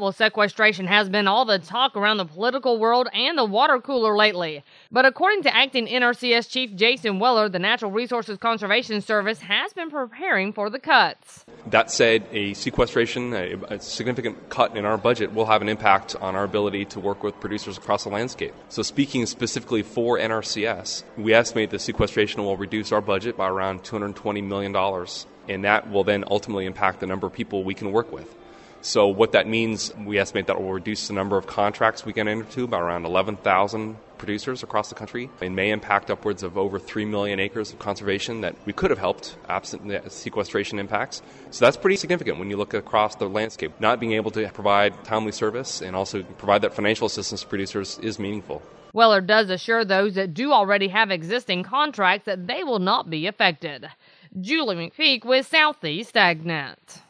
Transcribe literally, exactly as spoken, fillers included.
Well, sequestration has been all the talk around the political world and the water cooler lately. But according to acting N R C S Chief Jason Weller, the Natural Resources Conservation Service has been preparing for the cuts. That said, a sequestration, a, a significant cut in our budget will have an impact on our ability to work with producers across the landscape. So speaking specifically for N R C S, we estimate that sequestration will reduce our budget by around two hundred twenty million dollars, and that will then ultimately impact the number of people we can work with. So what that means, we estimate that will reduce the number of contracts we can enter into by around eleven thousand producers across the country. It may impact upwards of over three million acres of conservation that we could have helped absent the sequestration impacts. So that's pretty significant when you look across the landscape. Not being able to provide timely service and also provide that financial assistance to producers is meaningful. Weller does assure those that do already have existing contracts that they will not be affected. Julie McPeak with Southeast AgNet.